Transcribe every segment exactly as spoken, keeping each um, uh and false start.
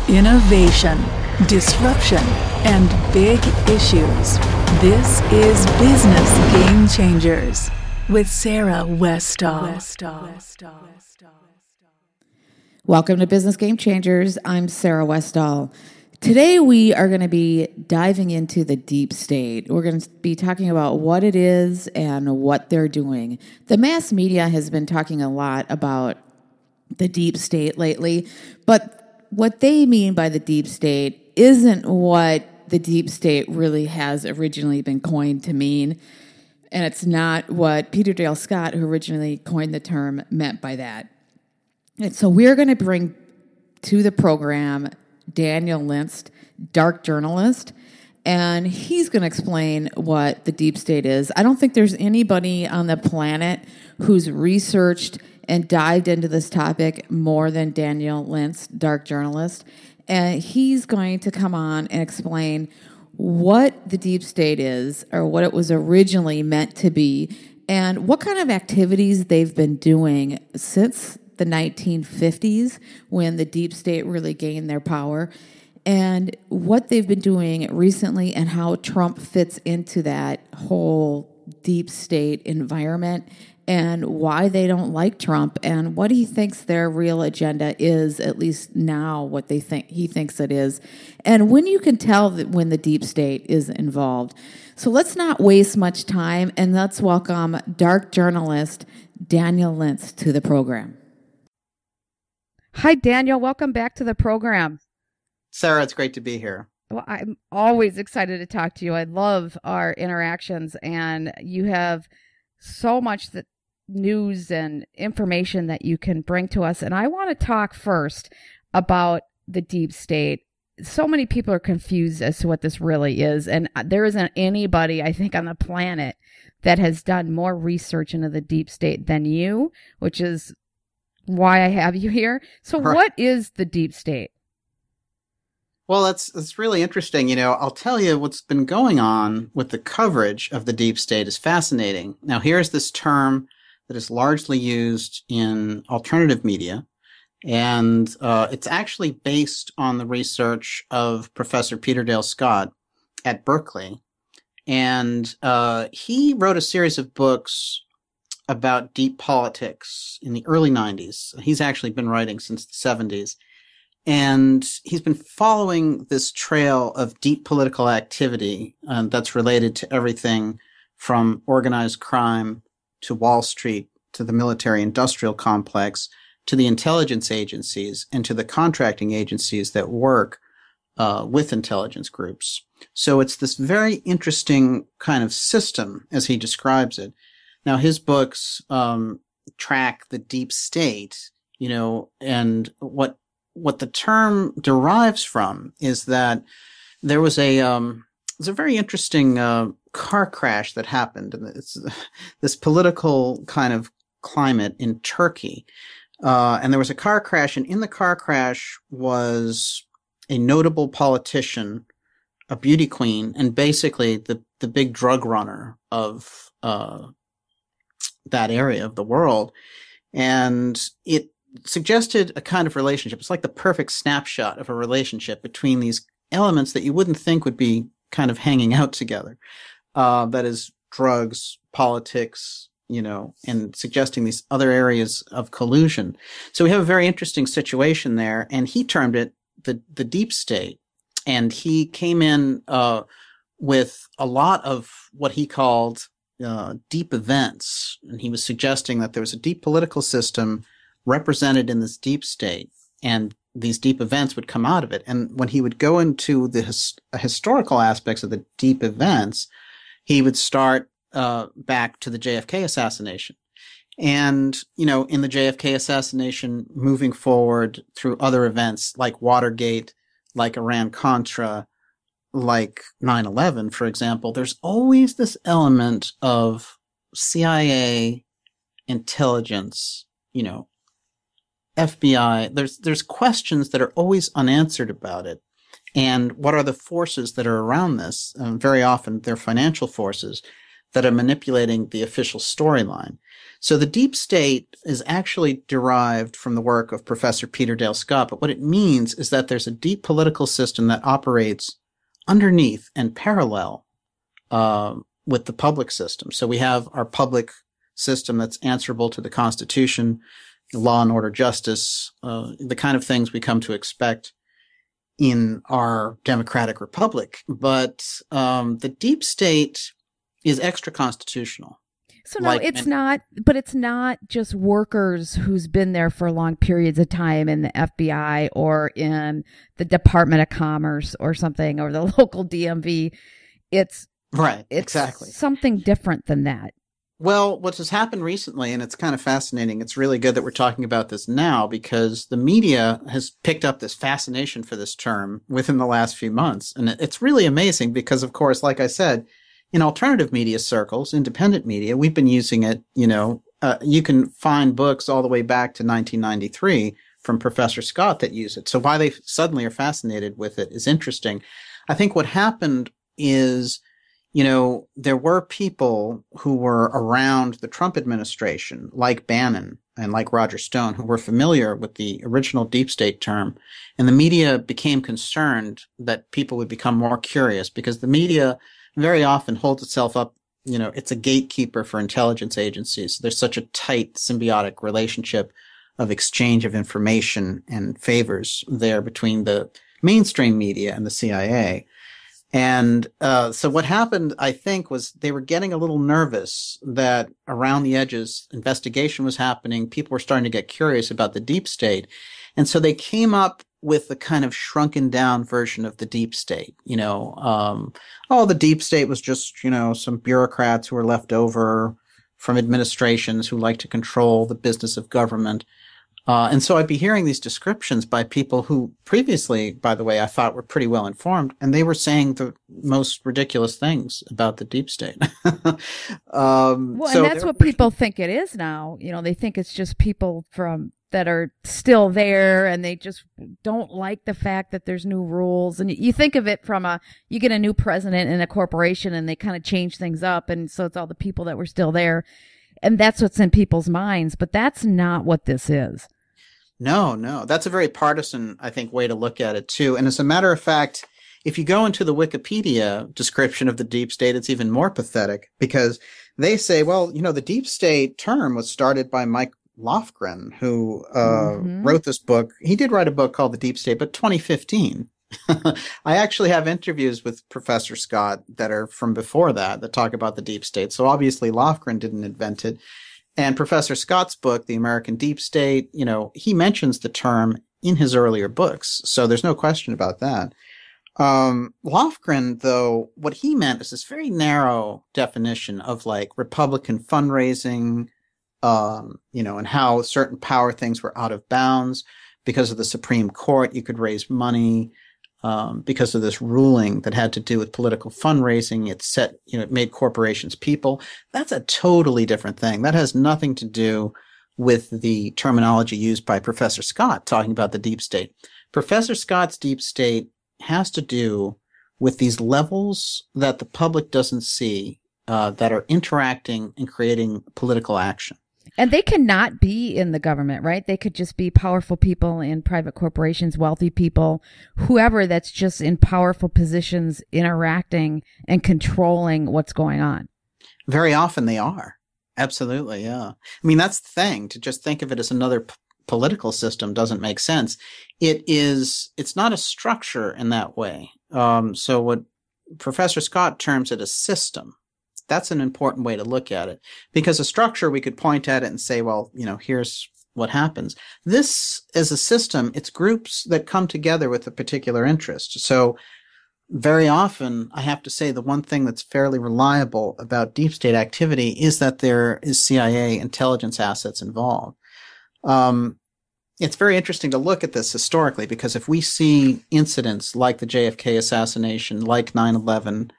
Innovation, disruption, and big issues. This is Business Game Changers with Sarah Westall. Welcome to Business Game Changers. I'm Sarah Westall. Today we are going to be diving into the deep state. We're going to be talking about what it is and what they're doing. The mass media has been talking a lot about the deep state lately, but what they mean by the deep state isn't what the deep state really has originally been coined to mean, and it's not what Peter Dale Scott, who originally coined the term, meant by that. And so we're going to bring to the program Daniel Linst, dark journalist, and he's going to explain what the deep state is. I don't think there's anybody on the planet who's researched and dived into this topic more than Daniel Linst, dark journalist. And he's going to come on and explain what the deep state is, or what it was originally meant to be, and what kind of activities they've been doing since the nineteen fifties, when the deep state really gained their power, and what they've been doing recently and how Trump fits into that whole deep state environment, and why they don't like Trump, and what he thinks their real agenda is, at least now what they think he thinks it is, and when you can tell that when the deep state is involved. So let's not waste much time, and let's welcome dark journalist Daniel Linst to the program. Hi, Daniel. Welcome back to the program. Sarah, it's great to be here. Well, I'm always excited to talk to you. I love our interactions, and you have so much that news and information that you can bring to us. And I want to talk first about the deep state. So many people are confused as to what this really is. And there isn't anybody, I think, on the planet that has done more research into the deep state than you, which is why I have you here. So Right. What is the deep state? Well, that's that's really interesting. You know, I'll tell you what's been going on with the coverage of the deep state is fascinating. Now, here's this term that is largely used in alternative media, and uh, it's actually based on the research of Professor Peter Dale Scott at Berkeley. And uh, he wrote a series of books about deep politics in the early nineties. He's actually been writing since the seventies. And he's been following this trail of deep political activity uh, that's related to everything from organized crime to Wall Street to the military-industrial complex to the intelligence agencies and to the contracting agencies that work uh, with intelligence groups. So it's this very interesting kind of system, as he describes it. Now, his books um, track the deep state, you know, and what what the term derives from is that there was a um, there's a very interesting uh, car crash that happened, and it's this political kind of climate in Turkey, uh, and there was a car crash, and in the car crash was a notable politician, a beauty queen, and basically the the big drug runner of uh, that area of the world, and it suggested a kind of relationship. It's like the perfect snapshot of a relationship between these elements that you wouldn't think would be kind of hanging out together. Uh, that is drugs, politics, you know, and suggesting these other areas of collusion. So we have a very interesting situation there, and he termed it the, the deep state. And he came in uh, with a lot of what he called uh, deep events. And he was suggesting that there was a deep political system represented in this deep state, and these deep events would come out of it. And when he would go into the his, historical aspects of the deep events, he would start uh, back to the J F K assassination. And, you know, in the J F K assassination, moving forward through other events like Watergate, like Iran-Contra, like nine eleven, for example, there's always this element of C I A, intelligence, you know, F B I, there's there's questions that are always unanswered about it. And what are the forces that are around this? Um, very often they're financial forces. that are manipulating the official storyline. So the deep state is actually derived from the work of Professor Peter Dale Scott, but what it means is that there's a deep political system that operates underneath and parallel uh, with the public system. So we have our public system that's answerable to the Constitution, law and order, justice, uh, the kind of things we come to expect in our democratic republic. But um, the deep state is extra constitutional. So no, like, it's and, not, but it's not just workers who's been there for long periods of time in the F B I or in the Department of Commerce or something, or the local D M V. It's right, it's exactly. something different than that. Well, what has happened recently, and it's kind of fascinating, it's really good that we're talking about this now because the media has picked up this fascination for this term within the last few months. And it's really amazing because, of course, like I said, in alternative media circles, independent media, we've been using it, you know, uh, you can find books all the way back to nineteen ninety-three from Professor Scott that use it. So why they suddenly are fascinated with it is interesting. I think what happened is, you know, there were people who were around the Trump administration, like Bannon and like Roger Stone, who were familiar with the original deep state term. And the media became concerned that people would become more curious because the media very often holds itself up, you know, it's a gatekeeper for intelligence agencies. There's such a tight symbiotic relationship of exchange of information and favors there between the mainstream media and the C I A. And uh, so what happened, I think, was they were getting a little nervous that around the edges, investigation was happening. People were starting to get curious about the deep state. And so they came up with the kind of shrunken down version of the deep state. You know, um, oh, the deep state was just, you know, some bureaucrats who were left over from administrations who like to control the business of government. Uh, and so I'd be hearing these descriptions by people who previously, by the way, I thought were pretty well informed, and they were saying the most ridiculous things about the deep state. um, well, so and that's what people think it is now. You know, they think it's just people from that are still there, and they just don't like the fact that there's new rules. And you think of it from a, you get a new president in a corporation, and they kind of change things up, and so it's all the people that were still there, and that's what's in people's minds. But that's not what this is. No, no. That's a very partisan, I think, way to look at it, too. And as a matter of fact, if you go into the Wikipedia description of the deep state, it's even more pathetic because they say, well, you know, the deep state term was started by Mike Lofgren, who uh, mm-hmm. wrote this book. He did write a book called The Deep State, but twenty fifteen. I actually have interviews with Professor Scott that are from before that that talk about the deep state. So obviously Lofgren didn't invent it. And Professor Scott's book, The American Deep State, you know, he mentions the term in his earlier books. So there's no question about that. Um, Lofgren, though, what he meant is this very narrow definition of like Republican fundraising, um, you know, and how certain power things were out of bounds because of the Supreme Court. You could raise money. Um, because of this ruling that had to do with political fundraising. It set, you know, it made corporations people. That's a totally different thing. That has nothing to do with the terminology used by Professor Scott talking about the deep state. Professor Scott's deep state has to do with these levels that the public doesn't see, uh, that are interacting and creating political action. And they cannot be in the government, right? They could just be powerful people in private corporations, wealthy people, whoever that's just in powerful positions interacting and controlling what's going on. Very often they are. Absolutely, yeah. I mean, that's the thing. To just think of it as another p- political system doesn't make sense. It is, it's not a structure in that way. Um, so what Professor Scott terms it a system. That's an important way to look at it because a structure, we could point at it and say, well, you know, here's what happens. This as a system, it's groups that come together with a particular interest. So very often, I have to say the one thing that's fairly reliable about deep state activity is that there is C I A intelligence assets involved. Um, it's very interesting to look at this historically because if we see incidents like the J F K assassination, like nine eleven,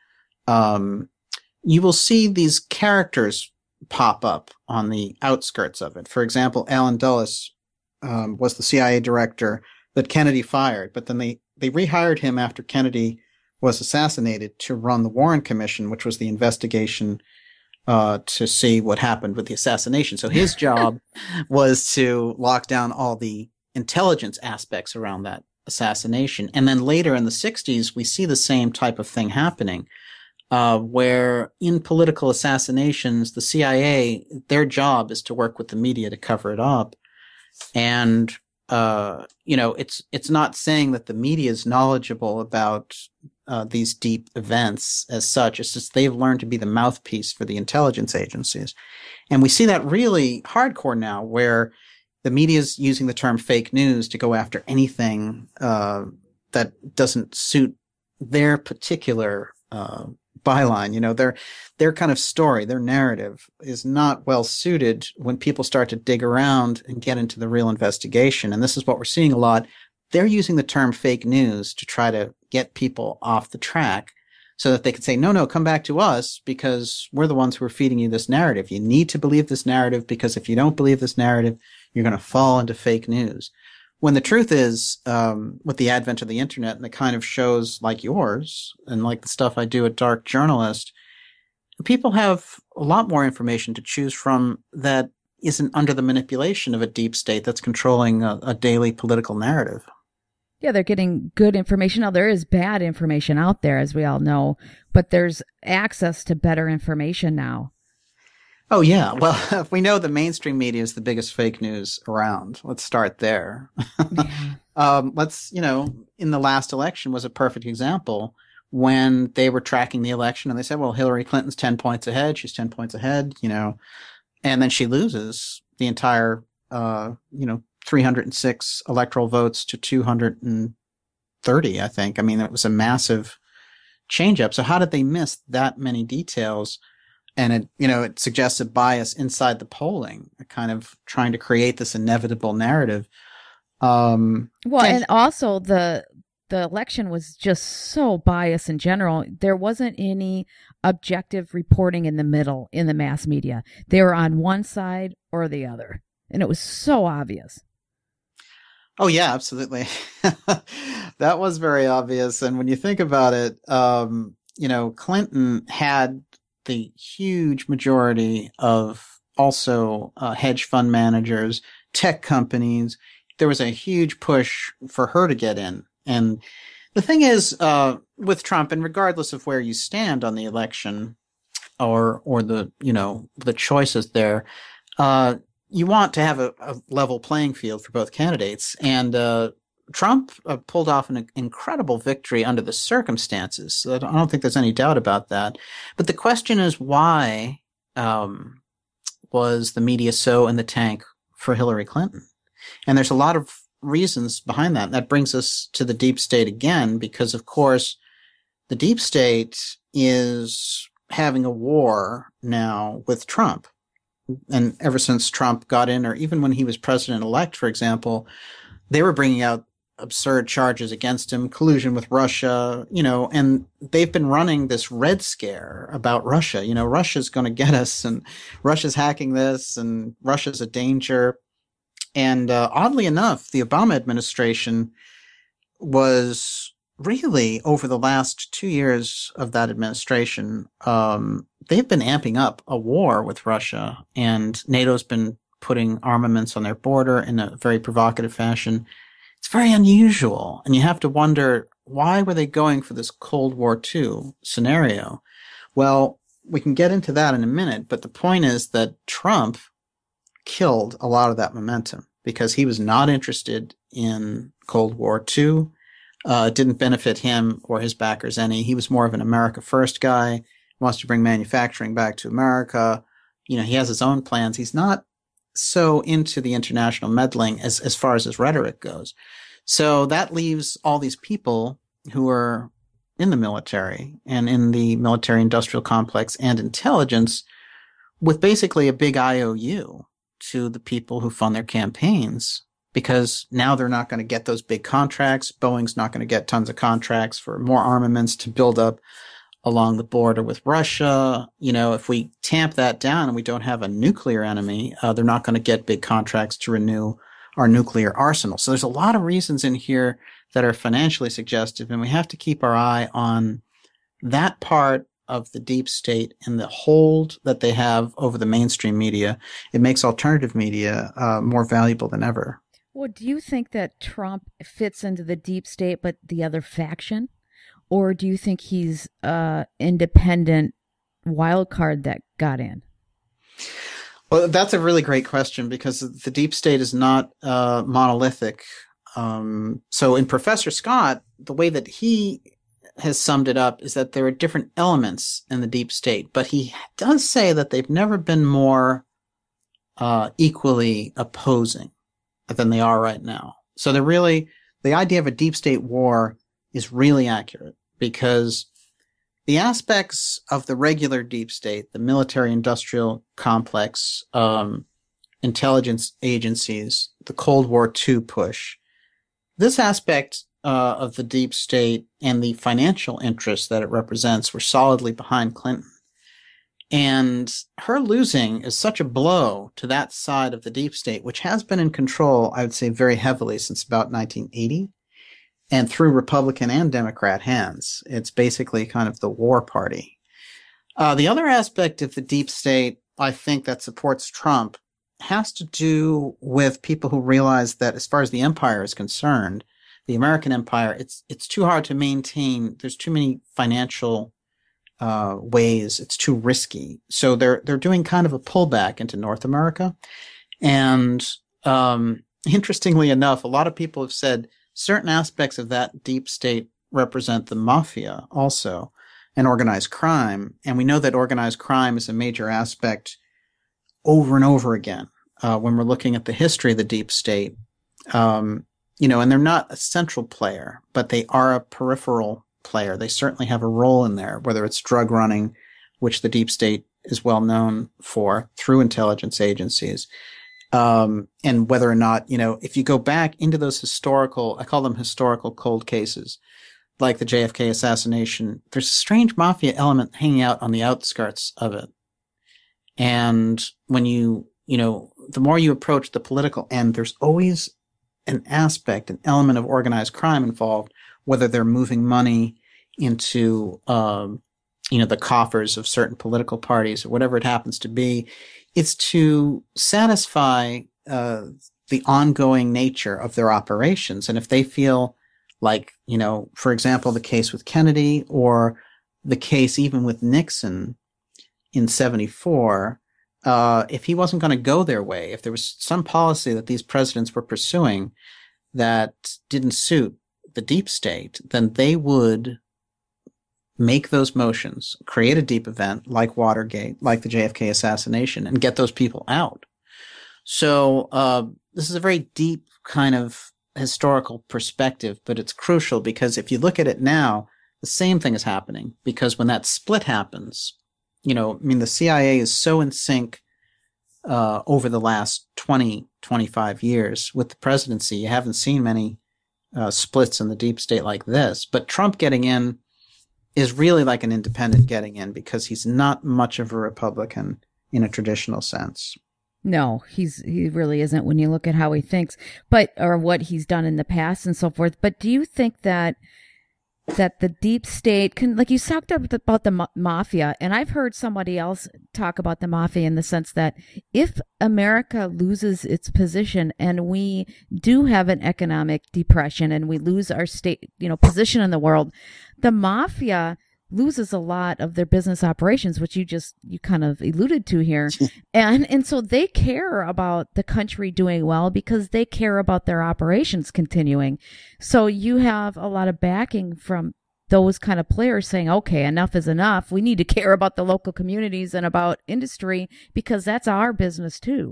um, you will see these characters pop up on the outskirts of it. For example, Alan Dulles um, was the C I A director that Kennedy fired, but then they, they rehired him after Kennedy was assassinated to run the Warren Commission, which was the investigation uh, to see what happened with the assassination. So his job was to lock down all the intelligence aspects around that assassination. And then later in the sixties, we see the same type of thing happening, uh, where in political assassinations, the C I A, their job is to work with the media to cover it up. And, uh, you know, it's, it's not saying that the media is knowledgeable about uh, these deep events as such. It's just they've learned to be the mouthpiece for the intelligence agencies. And we see that really hardcore now, where the media is using the term fake news to go after anything uh, that doesn't suit their particular uh, byline. You know, their their kind of story, their narrative is not well suited when people start to dig around and get into the real investigation. And this is what we're seeing a lot. They're using the term fake news to try to get people off the track so that they can say, no, no, come back to us because we're the ones who are feeding you this narrative. You need to believe this narrative because if you don't believe this narrative, you're going to fall into fake news. When the truth is, um, with the advent of the internet and the kind of shows like yours and like the stuff I do at Dark Journalist, people have a lot more information to choose from that isn't under the manipulation of a deep state that's controlling a, a daily political narrative. Yeah, they're getting good information. Now, there is bad information out there, as we all know, but there's access to better information now. Oh, yeah. Well, if we know the mainstream media is the biggest fake news around, let's start there. Yeah. um, let's, you know, in the last election was a perfect example when they were tracking the election and they said, well, Hillary Clinton's ten points ahead. She's ten points ahead, you know, and then she loses the entire, uh, you know, three hundred six electoral votes to two hundred thirty, I think. I mean, it was a massive change up. So how did they miss that many details? And it, you know, it suggests a bias inside the polling, kind of trying to create this inevitable narrative. Um, well, and, and also the the election was just so biased in general. There wasn't any objective reporting in the middle in the mass media. They were on one side or the other, and it was so obvious. Oh, yeah, absolutely. That was very obvious. And when you think about it, um, you know, Clinton had the huge majority of also uh, hedge fund managers, tech companies. There was a huge push for her to get in. And the thing is, uh, with Trump, and regardless of where you stand on the election or or the, you know, the choices there, uh, you want to have a, a level playing field for both candidates. And uh, Trump uh, pulled off an incredible victory under the circumstances. So I don't think there's any doubt about that. But the question is, why um, was the media so in the tank for Hillary Clinton? And there's a lot of reasons behind that. And that brings us to the deep state again, because, of course, the deep state is having a war now with Trump. And ever since Trump got in, or even when he was president-elect, for example, they were bringing out absurd charges against him, collusion with Russia, you know, and they've been running this Red Scare about Russia. You know, Russia's going to get us, and Russia's hacking this, and Russia's a danger. And uh, oddly enough, the Obama administration was really, over the last two years of that administration, um, they've been amping up a war with Russia, and NATO's been putting armaments on their border in a very provocative fashion. It's very unusual, and you have to wonder, why were they going for this Cold War Two scenario? Well, we can get into that in a minute, but the point is that Trump killed a lot of that momentum because he was not interested in Cold War Two. Uh, it didn't benefit him or his backers any. He was more of an America First guy, wants to bring manufacturing back to America. You know, he has his own plans. He's not so into the international meddling as, as far as his rhetoric goes. So that leaves all these people who are in the military and in the military industrial complex and intelligence with basically a big I O U to the people who fund their campaigns, because now they're not going to get those big contracts. Boeing's not going to get tons of contracts for more armaments to build up along the border with Russia. You know, if we tamp that down and we don't have a nuclear enemy, uh, they're not going to get big contracts to renew our nuclear arsenal. So there's a lot of reasons in here that are financially suggestive, and we have to keep our eye on that part of the deep state and the hold that they have over the mainstream media, it makes alternative media uh, more valuable than ever. Well, do you think that Trump fits into the deep state, but the other faction? Or do you think he's an independent wild card that got in? Well, that's a really great question because the deep state is not uh, monolithic. Um, so in Professor Scott, the way that he has summed it up is that there are different elements in the deep state, but he does say that they've never been more uh, equally opposing than they are right now. So they're really, the idea of a deep state war is really accurate because the aspects of the regular deep state, the military industrial complex, um, intelligence agencies, the Cold War Two push, this aspect uh, of the deep state and the financial interests that it represents were solidly behind Clinton. And her losing is such a blow to that side of the deep state, which has been in control, I would say, very heavily since about nineteen eighty. And through Republican and Democrat hands. It's basically kind of the war party. Uh, the other aspect of the deep state, I think, that supports Trump has to do with people who realize that as far as the empire is concerned, the American empire, it's it's too hard to maintain. There's too many financial uh, ways. It's too risky. So they're they're doing kind of a pullback into North America. And um, interestingly enough, a lot of people have said certain aspects of that deep state represent the mafia also and organized crime. And we know that organized crime is a major aspect over and over again uh, when we're looking at the history of the deep state. Um, you know, and they're not a central player, but they are a peripheral player. They certainly have a role in there, whether it's drug running, which the deep state is well known for through intelligence agencies. Um, and whether or not, you know, if you go back into those historical, I call them historical cold cases, like the J F K assassination, there's a strange mafia element hanging out on the outskirts of it. And when you, you know, the more you approach the political end, there's always an aspect, an element of organized crime involved, whether they're moving money into, um, you know, the coffers of certain political parties or whatever it happens to be. It's to satisfy uh, the ongoing nature of their operations. And if they feel like, you know, for example, the case with Kennedy or the case even with Nixon in seventy-four, uh, if he wasn't going to go their way, if there was some policy that these presidents were pursuing that didn't suit the deep state, then they would make those motions, create a deep event like Watergate, like the J F K assassination, and get those people out. So uh, this is a very deep kind of historical perspective, but it's crucial because if you look at it now, the same thing is happening. Because when that split happens, you know, I mean, the C I A is so in sync uh, over the last twenty, twenty-five years with the presidency. You haven't seen many uh, splits in the deep state like this. But Trump getting in is really like an independent getting in because he's not much of a Republican in a traditional sense. No, he's he really isn't when you look at how he thinks, but or what he's done in the past and so forth. But do you think that that the deep state can, like you talked about the ma- mafia, and I've heard somebody else talk about the mafia in the sense that if America loses its position and we do have an economic depression and we lose our state, you know, position in the world, the mafia loses a lot of their business operations, which you just, you kind of alluded to here. and, and so they care about the country doing well because they care about their operations continuing. So you have a lot of backing from those kind of players saying, okay, enough is enough. We need to care about the local communities and about industry because that's our business too.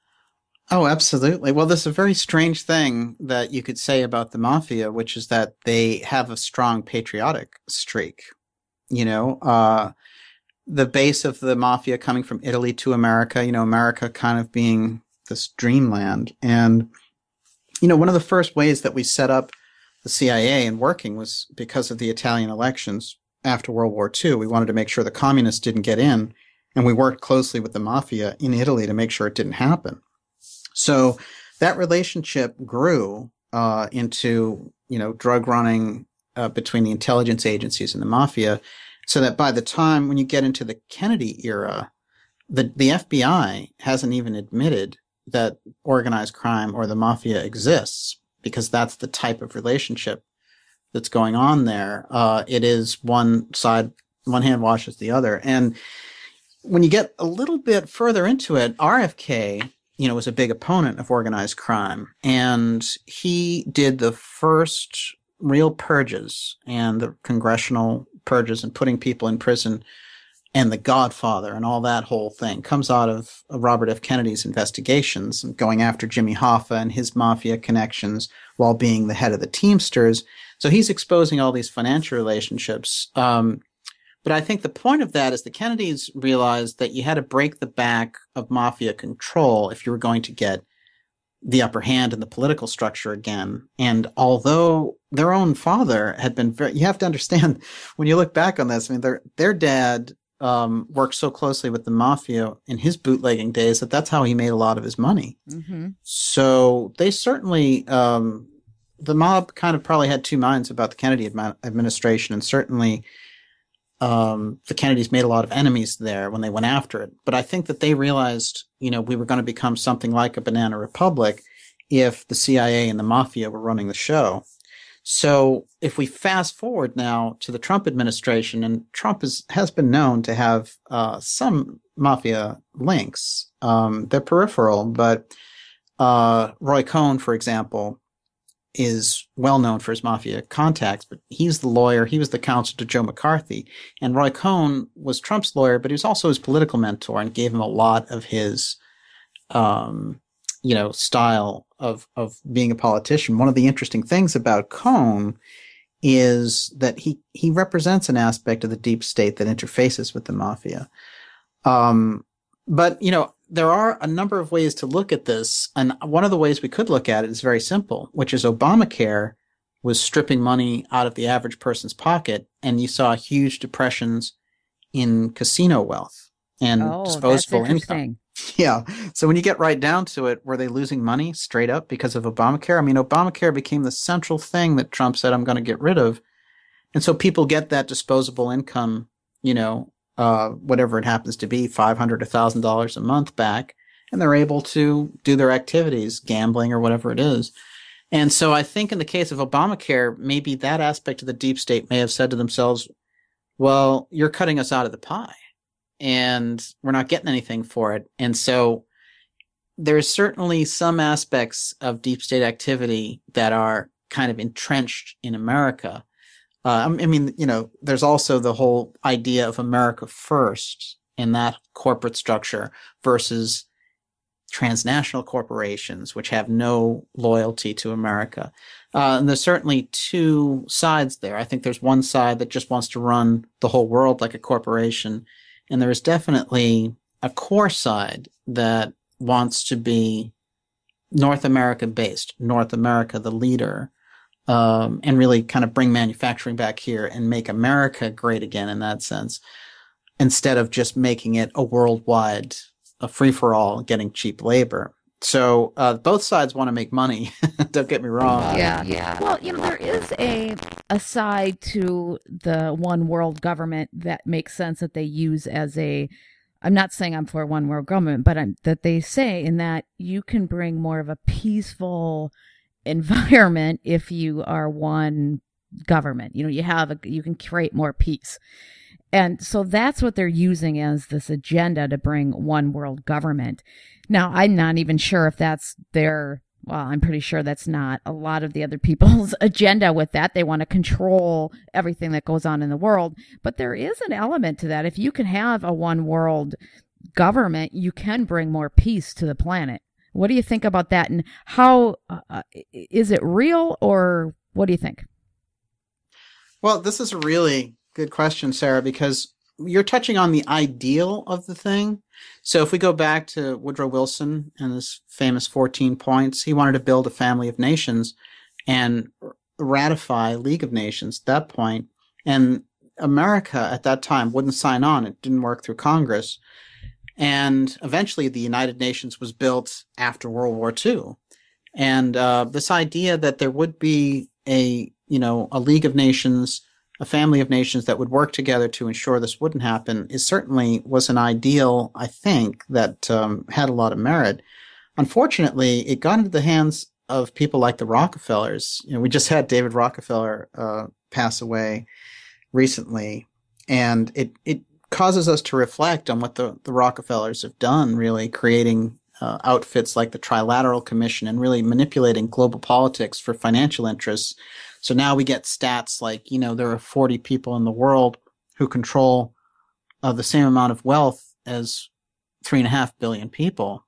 Oh, absolutely. Well, there's a very strange thing that you could say about the mafia, which is that they have a strong patriotic streak. You know, uh, the base of the mafia coming from Italy to America, you know, America kind of being this dreamland. And, you know, one of the first ways that we set up the C I A and working was because of the Italian elections after World War Two. We wanted to make sure the communists didn't get in, and we worked closely with the mafia in Italy to make sure it didn't happen. So that relationship grew uh, into, you know, drug running uh, between the intelligence agencies and the mafia. So that by the time when you get into the Kennedy era, the, the F B I hasn't even admitted that organized crime or the mafia exists, because that's the type of relationship that's going on there. Uh, it is one side, one hand washes the other. And when you get a little bit further into it, R F K, you know, was a big opponent of organized crime, and he did the first real purges and the congressional purges and putting people in prison, and The Godfather and all that whole thing comes out of Robert F. Kennedy's investigations, going after Jimmy Hoffa and his mafia connections while being the head of the Teamsters. So he's exposing all these financial relationships. Um, but I think the point of that is the Kennedys realized that you had to break the back of mafia control if you were going to get the upper hand in the political structure again. And although their own father had been very, you have to understand when you look back on this, I mean, their, their dad, um, worked so closely with the mafia in his bootlegging days that that's how he made a lot of his money. Mm-hmm. So they certainly, um, the mob kind of probably had two minds about the Kennedy admi- administration, and certainly, um, the Kennedys made a lot of enemies there when they went after it. But I think that they realized, you know, we were going to become something like a banana republic if the C I A and the mafia were running the show. So if we fast forward now to the Trump administration, and Trump is, has been known to have uh, some mafia links. Um, they're peripheral, but uh, Roy Cohn, for example, is well known for his mafia contacts, but he's the lawyer. He was the counsel to Joe McCarthy. And Roy Cohn was Trump's lawyer, but he was also his political mentor and gave him a lot of his, um, you know, style of, of being a politician. One of the interesting things about Cohn is that he, he represents an aspect of the deep state that interfaces with the mafia. Um, but, you know, there are a number of ways to look at this. And one of the ways we could look at it is very simple, which is Obamacare was stripping money out of the average person's pocket. And you saw huge depressions in casino wealth and oh, disposable that's income. Yeah. So when you get right down to it, were they losing money straight up because of Obamacare? I mean, Obamacare became the central thing that Trump said, I'm going to get rid of. And so people get that disposable income, you know, Uh, whatever it happens to be, five hundred dollars, one thousand dollars a month back, and they're able to do their activities, gambling or whatever it is. And so I think in the case of Obamacare, maybe that aspect of the deep state may have said to themselves, well, you're cutting us out of the pie and we're not getting anything for it. And so there's certainly some aspects of deep state activity that are kind of entrenched in America. Uh, I mean, you know, there's also the whole idea of America first in that corporate structure versus transnational corporations, which have no loyalty to America. Uh, and there's certainly two sides there. I think there's one side that just wants to run the whole world like a corporation. And there is definitely a core side that wants to be North America based, North America, the leader. Um, and really kind of bring manufacturing back here and make America great again in that sense, instead of just making it a worldwide, a free-for-all, getting cheap labor. So uh, both sides want to make money. Don't get me wrong. Yeah, yeah. Well, you know, there is a a side to the one world government that makes sense that they use as a. I'm not saying I'm for one world government, but I'm, that they say in that you can bring more of a peaceful environment if you are one government. You know, you have a, you can create more peace. And so that's what they're using as this agenda to bring one world government. Now, I'm not even sure if that's their, well, I'm pretty sure that's not a lot of the other people's agenda with that. They want to control everything that goes on in the world. But there is an element to that. If you can have a one world government, you can bring more peace to the planet. What do you think about that? And how, uh, is it real, or what do you think? Well, this is a really good question, Sarah, because you're touching on the ideal of the thing. So if we go back to Woodrow Wilson and his famous fourteen points, he wanted to build a family of nations and ratify League of Nations at that point. And America at that time wouldn't sign on. It didn't work through Congress. And eventually the United Nations was built after World War Two. And uh, this idea that there would be a, you know, a League of Nations a family of nations that would work together to ensure this wouldn't happen is certainly was an ideal, I think, that um, had a lot of merit. Unfortunately, it got into the hands of people like the Rockefellers. You know, we just had David Rockefeller uh, pass away recently, and it it causes us to reflect on what the, the Rockefellers have done, really creating uh, outfits like the Trilateral Commission and really manipulating global politics for financial interests. So now we get stats like, you know, there are forty people in the world who control uh, the same amount of wealth as three and a half billion people.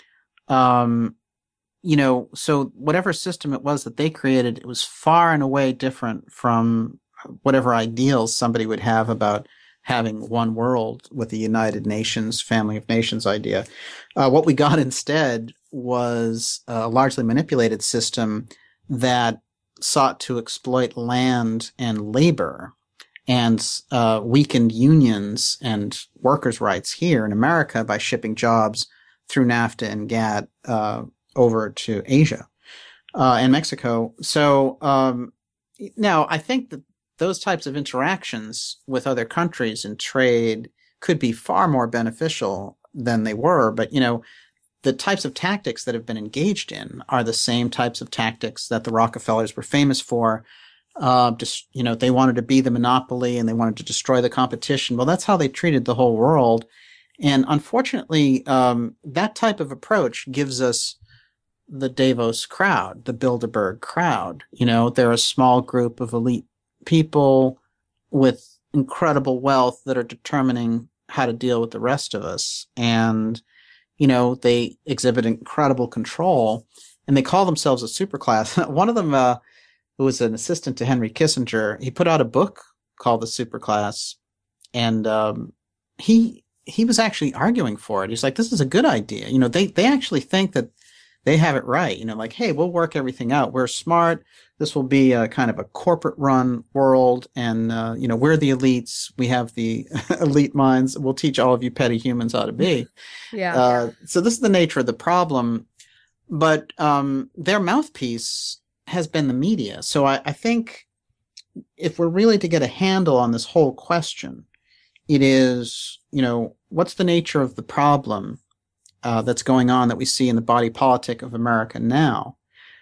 Um, you know, so whatever system it was that they created, it was far and away different from whatever ideals somebody would have about having one world with the United Nations, family of nations idea. Uh, what we got instead was a largely manipulated system that sought to exploit land and labor and uh, weakened unions and workers' rights here in America by shipping jobs through NAFTA and GATT uh, over to Asia uh, and Mexico. So um, now I think that those types of interactions with other countries in trade could be far more beneficial than they were. But, you know, the types of tactics that have been engaged in are the same types of tactics that the Rockefellers were famous for. Uh, just, you know, they wanted to be the monopoly and they wanted to destroy the competition. Well, that's how they treated the whole world. And unfortunately, um, that type of approach gives us the Davos crowd, the Bilderberg crowd. You know, they're a small group of elite people with incredible wealth that are determining how to deal with the rest of us. And, you know, they exhibit incredible control and they call themselves a superclass. One of them, uh, who was an assistant to Henry Kissinger, he put out a book called The Superclass, and um, he he was actually arguing for it. He's like, this is a good idea. You know, they, they actually think that they have it right. You know, like, hey, we'll work everything out. We're smart. This will be a kind of a corporate run world. And, uh, you know, we're the elites. We have the elite minds. We'll teach all of you petty humans how to be. Yeah. Uh, so this is the nature of the problem. But um, their mouthpiece has been the media. So I, I think if we're really to get a handle on this whole question, it is, you know, what's the nature of the problem uh, that's going on that we see in the body politic of America now?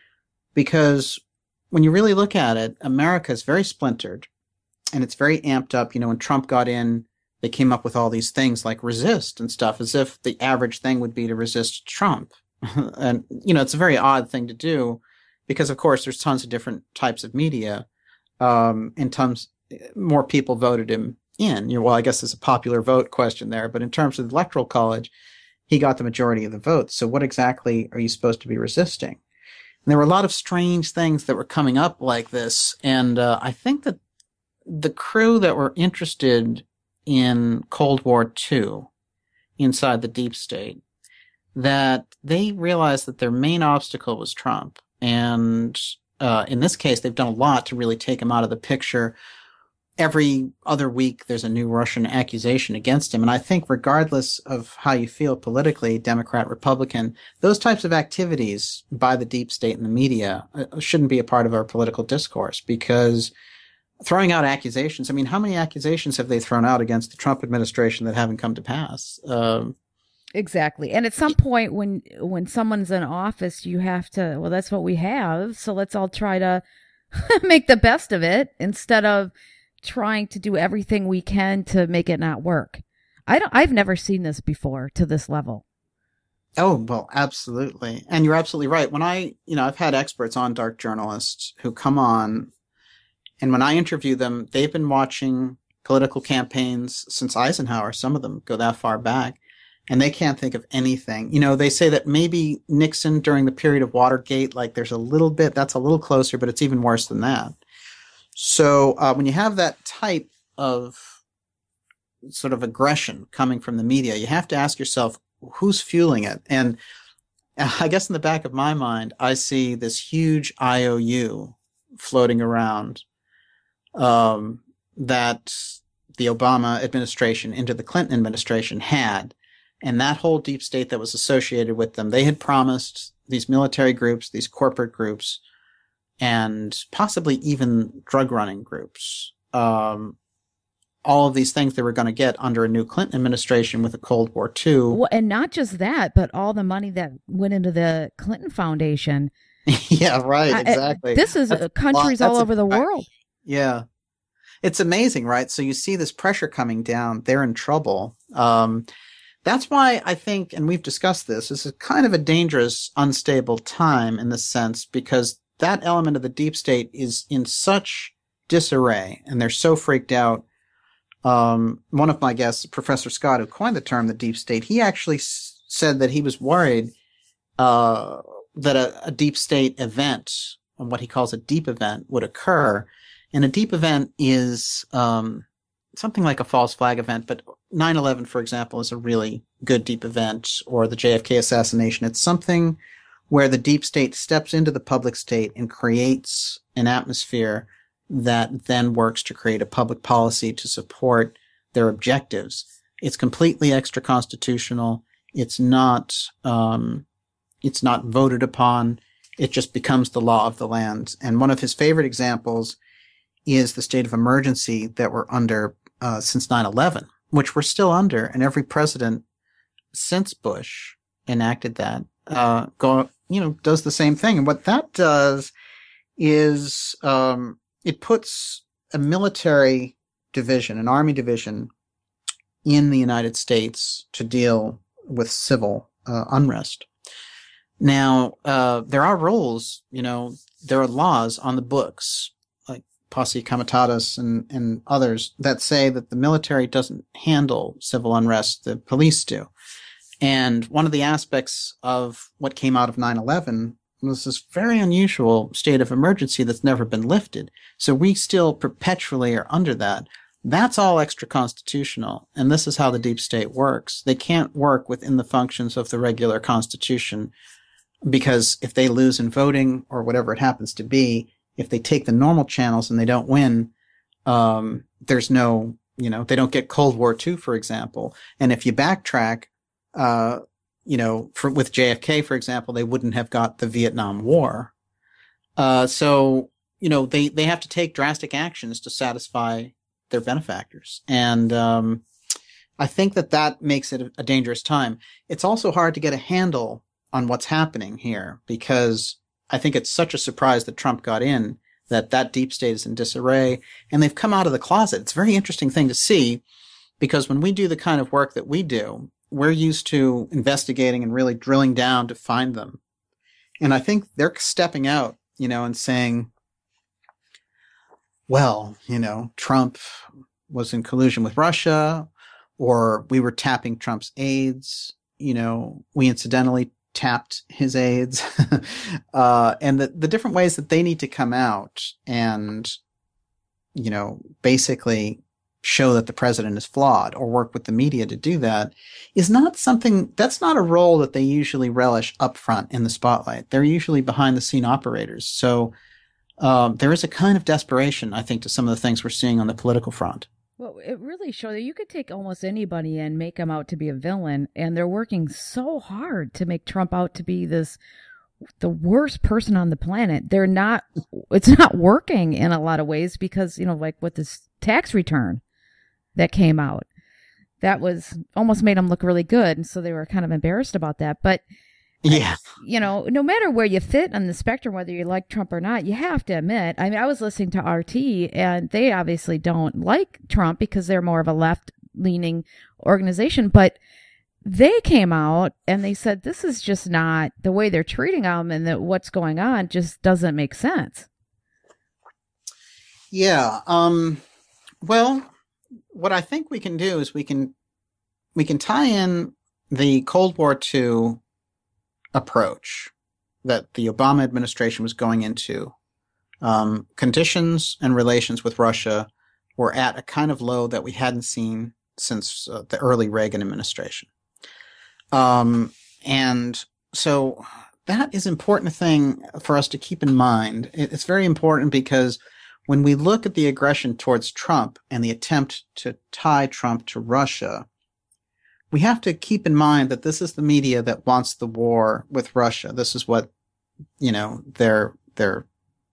Because when you really look at it, America is very splintered and it's very amped up. You know, when Trump got in, they came up with all these things like resist and stuff, as if the average thing would be to resist Trump. And, you know, it's a very odd thing to do because, of course, there's tons of different types of media um, and tons more people voted him in. You know, well, I guess there's a popular vote question there, but in terms of the Electoral College, he got the majority of the votes. So what exactly are you supposed to be resisting? And there were a lot of strange things that were coming up like this. And uh, I think that the crew that were interested in Cold War Two inside the deep state, that they realized that their main obstacle was Trump. And uh, in this case, they've done a lot to really take him out of the picture. Every other week, there's a new Russian accusation against him. And I think regardless of how you feel politically, Democrat, Republican, those types of activities by the deep state and the media uh, shouldn't be a part of our political discourse, because throwing out accusations, I mean, how many accusations have they thrown out against the Trump administration that haven't come to pass? Um, Exactly. And at some point when when someone's in office, you have to, well, that's what we have. So let's all try to make the best of it instead of trying to do everything we can to make it not work. I don't I've never seen this before to this level. Oh, well, absolutely. And you're absolutely right. When I, you know, I've had experts on, dark journalists, who come on, and when I interview them, they've been watching political campaigns since Eisenhower. Some of them go that far back. And they can't think of anything. You know, they say that maybe Nixon during the period of Watergate, like there's a little bit, that's a little closer, but it's even worse than that. So uh, when you have that type of sort of aggression coming from the media, you have to ask yourself, who's fueling it? And I guess in the back of my mind, I see this huge I O U floating around um, that the Obama administration into the Clinton administration had. And that whole deep state that was associated with them, they had promised these military groups, these corporate groups, and possibly even drug running groups um, all of these things they were going to get under a new Clinton administration with the Cold War two. Well, and not just that, but all the money that went into the Clinton Foundation. Yeah, right, exactly. I, this is that's, countries well, all over a, the world. Yeah. It's amazing, right? So you see this pressure coming down. They're in trouble. Um, that's why I think, and we've discussed this, this is kind of a dangerous, unstable time in this sense, because that element of the deep state is in such disarray, and they're so freaked out. Um, one of my guests, Professor Scott, who coined the term the deep state, he actually s- said that he was worried uh, that a, a deep state event, what he calls a deep event, would occur. And a deep event is um, something like a false flag event, but nine eleven, for example, is a really good deep event, or the J F K assassination. It's something where the deep state steps into the public state and creates an atmosphere that then works to create a public policy to support their objectives. It's completely extra-constitutional. It's not, um, it's not voted upon. It just becomes the law of the land. And one of his favorite examples is the state of emergency that we're under uh, since nine eleven, which we're still under, and every president since Bush enacted that, uh, go, you know, does the same thing. And what that does is um, it puts a military division, an army division, in the United States to deal with civil uh, unrest. Now, uh, there are rules, you know, there are laws on the books, like Posse Comitatus and, and others, that say that the military doesn't handle civil unrest, the police do. And one of the aspects of what came out of nine eleven was this very unusual state of emergency that's never been lifted. So we still perpetually are under that. That's all extra-constitutional, and this is how the deep state works. They can't work within the functions of the regular constitution, because if they lose in voting or whatever it happens to be, if they take the normal channels and they don't win, um, there's no, you know, they don't get Cold War two, for example. And if you backtrack, uh, you know, for, with J F K, for example, they wouldn't have got the Vietnam War. Uh, so, you know, they, they have to take drastic actions to satisfy their benefactors. And um, I think that that makes it a dangerous time. It's also hard to get a handle on what's happening here, because I think it's such a surprise that Trump got in, that that deep state is in disarray, and they've come out of the closet. It's a very interesting thing to see, because when we do the kind of work that we do, we're used to investigating and really drilling down to find them. And I think they're stepping out, you know, and saying, well, you know, Trump was in collusion with Russia, or we were tapping Trump's aides, you know, we incidentally tapped his aides, uh, and the, the different ways that they need to come out and, you know, basically show that the president is flawed, or work with the media to do that, is not something, that's not a role that they usually relish up front in the spotlight. They're usually behind the scene operators. So um, there is a kind of desperation, I think, to some of the things we're seeing on the political front. Well, it really shows that you could take almost anybody and make them out to be a villain, and they're working so hard to make Trump out to be this, the worst person on the planet. They're not, it's not working in a lot of ways, because, you know, like with this tax return that came out, that was almost made them look really good. And so they were kind of embarrassed about that. But yeah, you know, no matter where you fit on the spectrum, whether you like Trump or not, you have to admit, I mean, I was listening to R T, and they obviously don't like Trump because they're more of a left leaning organization, but they came out and they said, this is just not the way they're treating them, and that what's going on just doesn't make sense. Yeah. Um, well, what I think we can do is we can, we can tie in the Cold War two approach that the Obama administration was going into. Um, conditions and relations with Russia were at a kind of low that we hadn't seen since uh, the early Reagan administration. Um, and so that is an important thing for us to keep in mind. It's very important because when we look at the aggression towards Trump and the attempt to tie Trump to Russia, we have to keep in mind that this is the media that wants the war with Russia. This is what, you know, they're, they're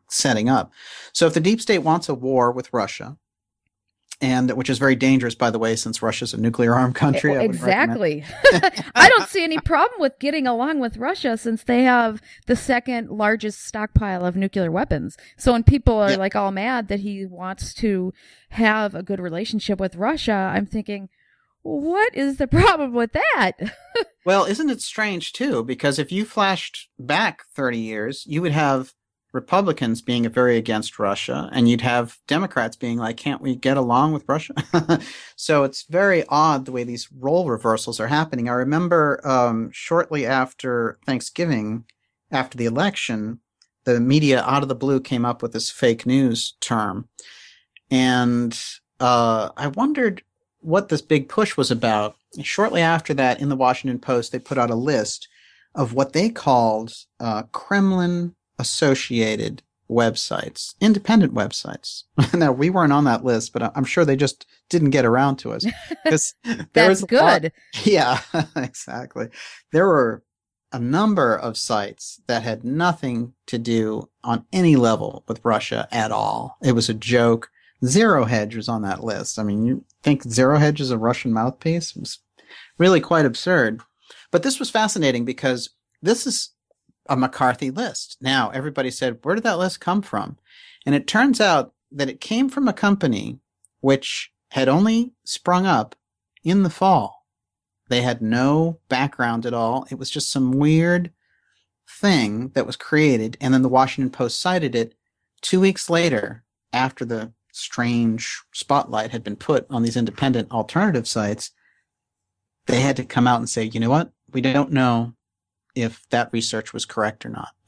setting up. So if the deep state wants a war with Russia, and which is very dangerous, by the way, since Russia's a nuclear armed country. Well, exactly. I don't see any problem with getting along with Russia since they have the second largest stockpile of nuclear weapons. So when people are yeah. like all mad that he wants to have a good relationship with Russia, I'm thinking, what is the problem with that? Well, isn't it strange, too? Because if you flashed back thirty years, you would have Republicans being very against Russia, and you'd have Democrats being like, can't we get along with Russia? So it's very odd the way these role reversals are happening. I remember um, shortly after Thanksgiving, after the election, the media out of the blue came up with this fake news term. And uh, I wondered what this big push was about. Shortly after that, in the Washington Post, they put out a list of what they called uh, Kremlin associated websites, independent websites. Now, we weren't on that list, but I'm sure they just didn't get around to us. That's there was good. Lot, yeah, exactly. There were a number of sites that had nothing to do on any level with Russia at all. It was a joke. Zero Hedge was on that list. I mean, you think Zero Hedge is a Russian mouthpiece? It was really quite absurd. But this was fascinating because this is a McCarthy list. Now, everybody said, where did that list come from? And it turns out that it came from a company which had only sprung up in the fall. They had no background at all. It was just some weird thing that was created, and then the Washington Post cited it two weeks later after the strange spotlight had been put on these independent alternative sites. They had to come out and say, you know what? We don't know if that research was correct or not.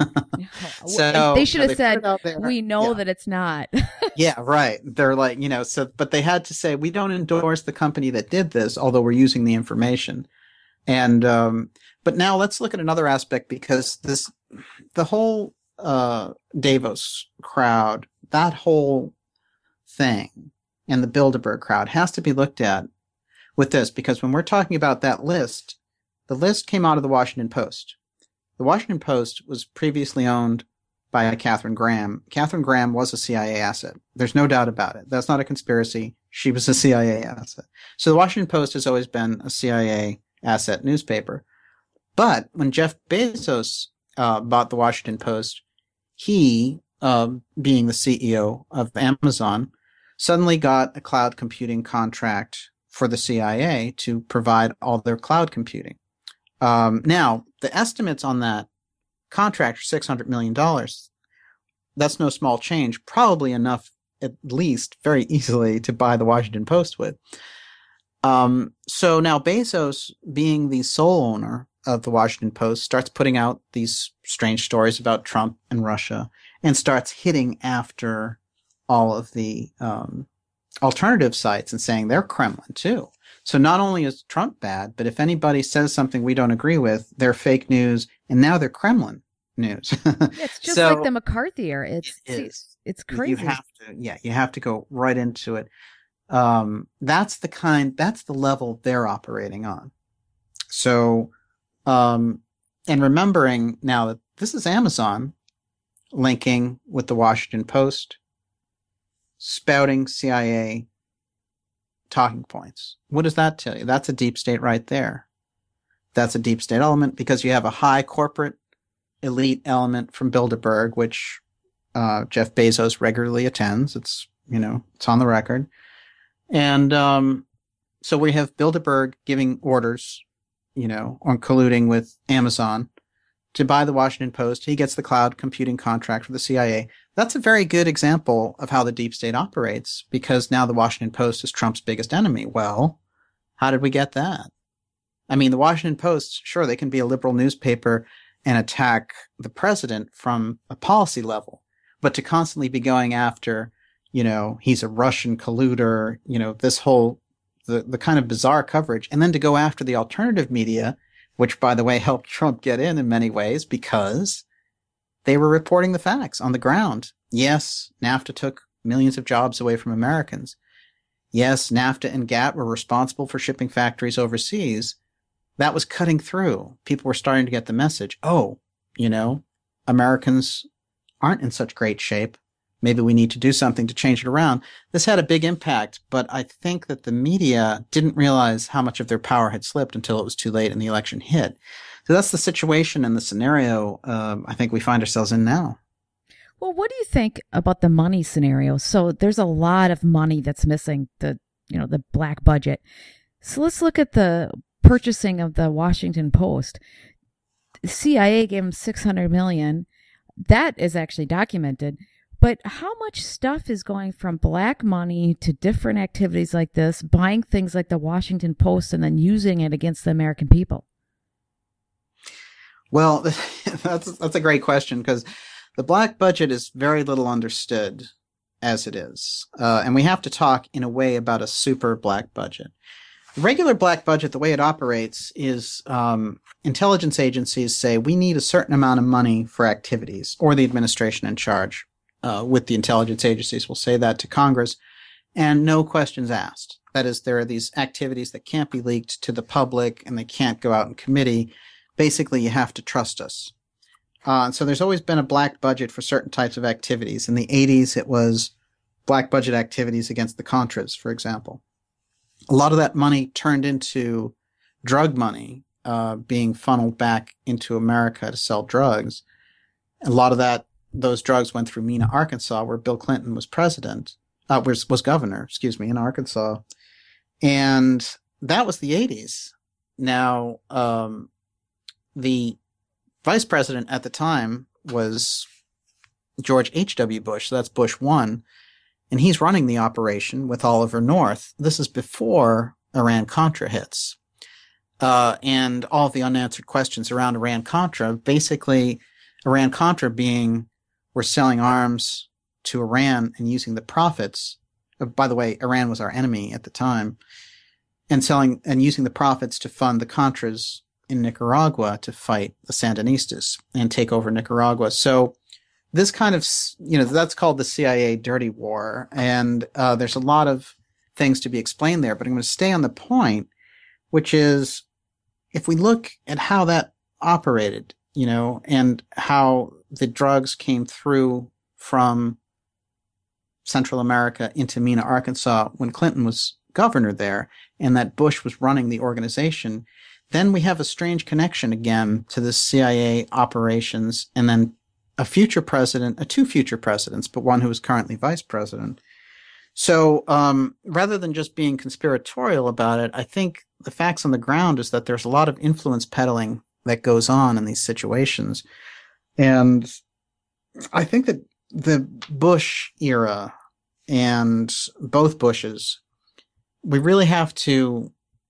So they should have so said, we know yeah. that it's not. Yeah, right. They're like, you know, so, but they had to say, we don't endorse the company that did this, although we're using the information. And, um, but now let's look at another aspect, because this, the whole, uh, Davos crowd, that whole thing, and the Bilderberg crowd has to be looked at with this, because when we're talking about that list, the list came out of the Washington Post. The Washington Post was previously owned by Catherine Graham. Catherine Graham was a C I A asset. There's no doubt about it. That's not a conspiracy. She was a C I A asset. So the Washington Post has always been a C I A asset newspaper. But when Jeff Bezos uh, bought the Washington Post, he, uh, being the C E O of Amazon, suddenly got a cloud computing contract for the C I A to provide all their cloud computing. Um, now, the estimates on that contract are six hundred million dollars. That's no small change, probably enough, at least, very easily to buy the Washington Post with. Um, so now Bezos, being the sole owner of the Washington Post, starts putting out these strange stories about Trump and Russia, and starts hitting after all of the um, alternative sites and saying they're Kremlin too. So not only is Trump bad, but if anybody says something we don't agree with, they're fake news, and now they're Kremlin news. Yeah, it's just so, like the McCarthy era. It's it is. It's crazy. You have to, yeah, you have to go right into it. Um, that's the kind, that's the level they're operating on. So, um, and remembering now that this is Amazon linking with the Washington Post, spouting C I A talking points. What does that tell you? That's a deep state right there. That's a deep state element, because you have a high corporate elite element from Bilderberg, which uh, Jeff Bezos regularly attends. It's, you know, it's on the record. And um, so we have Bilderberg giving orders, you know, on colluding with Amazon to buy the Washington Post. He gets the cloud computing contract for the C I A. That's a very good example of how the deep state operates, because now the Washington Post is Trump's biggest enemy. Well, how did we get that? I mean, the Washington Post, sure, they can be a liberal newspaper and attack the president from a policy level, but to constantly be going after, you know, he's a Russian colluder, you know, this whole, the, the kind of bizarre coverage, and then to go after the alternative media, which, by the way, helped Trump get in in many ways because they were reporting the facts on the ground. Yes, NAFTA took millions of jobs away from Americans. Yes, NAFTA and GATT were responsible for shipping factories overseas. That was cutting through. People were starting to get the message. Oh, you know, Americans aren't in such great shape. Maybe we need to do something to change it around. This had a big impact, but I think that the media didn't realize how much of their power had slipped until it was too late and the election hit. So that's the situation and the scenario um, I think we find ourselves in now. Well, what do you think about the money scenario? So there's a lot of money that's missing, the you know, the black budget. So let's look at the purchasing of the Washington Post. The C I A gave them six hundred million dollars. That is actually documented. But how much stuff is going from black money to different activities like this, buying things like the Washington Post and then using it against the American people? Well, that's that's a great question, because the black budget is very little understood as it is. Uh, and we have to talk in a way about a super black budget. The regular black budget, the way it operates is um, intelligence agencies say we need a certain amount of money for activities, or the administration in charge uh, with the intelligence agencies will say that to Congress, and no questions asked. That is, there are these activities that can't be leaked to the public and they can't go out in committee. Basically, you have to trust us. Uh, and so there's always been a black budget for certain types of activities. In the eighties, it was black budget activities against the Contras, for example. A lot of that money turned into drug money uh, being funneled back into America to sell drugs. A lot of that, those drugs went through Mena, Arkansas, where Bill Clinton was president, uh, was, was governor, excuse me, in Arkansas. And that was the eighties. Now, um, the vice president at the time was George H W. Bush. So that's Bush one. And he's running the operation with Oliver North. This is before Iran-Contra hits. Uh, and all of the unanswered questions around Iran-Contra, basically Iran-Contra being we're selling arms to Iran and using the profits. Uh, by the way, Iran was our enemy at the time. And selling and using the profits to fund the Contras in Nicaragua to fight the Sandinistas and take over Nicaragua. So this kind of, you know, that's called the C I A dirty war. And uh, there's a lot of things to be explained there, but I'm going to stay on the point, which is if we look at how that operated, you know, and how the drugs came through from Central America into Mena, Arkansas, when Clinton was governor there, and that Bush was running the organization, then we have a strange connection again to the C I A operations, and then a future president, uh, two future presidents, but one who is currently vice president. So um, rather than just being conspiratorial about it, I think the facts on the ground is that there's a lot of influence peddling that goes on in these situations. And I think that the Bush era and both Bushes, we really have to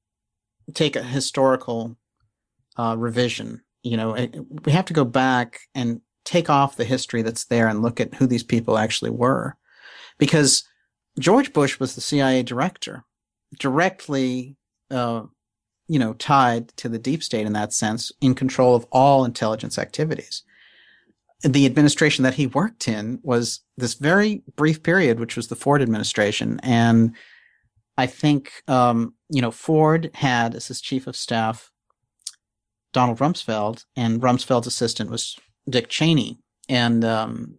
take a historical uh, revision. You know, it, we have to go back and take off the history that's there and look at who these people actually were. Because George Bush was the C I A director, directly, uh, you know, tied to the deep state in that sense, in control of all intelligence activities. The administration that he worked in was this very brief period, which was the Ford administration. And I think, um, you know, Ford had as his chief of staff Donald Rumsfeld, and Rumsfeld's assistant was Dick Cheney. And um,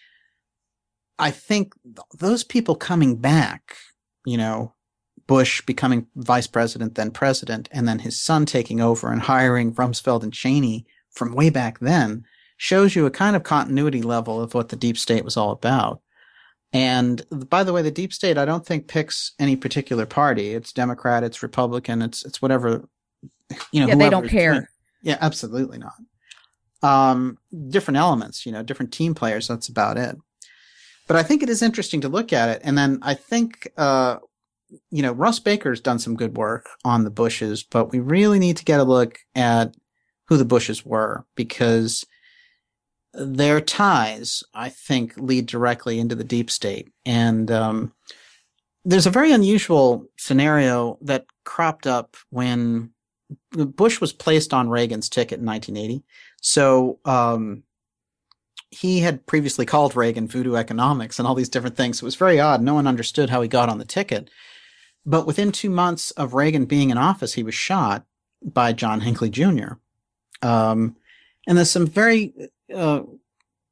I think th- those people coming back, you know, Bush becoming vice president, then president, and then his son taking over and hiring Rumsfeld and Cheney from way back then, shows you a kind of continuity level of what the deep state was all about. And by the way, the deep state, I don't think picks any particular party. It's Democrat, it's Republican, it's it's whatever, you know. Yeah, they don't care. Yeah, absolutely not. Um, different elements, you know, different team players. That's about it. But I think it is interesting to look at it. And then I think, uh, you know, Russ Baker's done some good work on the Bushes, but we really need to get a look at who the Bushes were, because their ties, I think, lead directly into the deep state. And um, there's a very unusual scenario that cropped up when Bush was placed on Reagan's ticket in nineteen eighty. So um, he had previously called Reagan voodoo economics and all these different things. It was very odd. No one understood how he got on the ticket. But within two months of Reagan being in office, he was shot by John Hinckley Junior Um, and there's some very uh,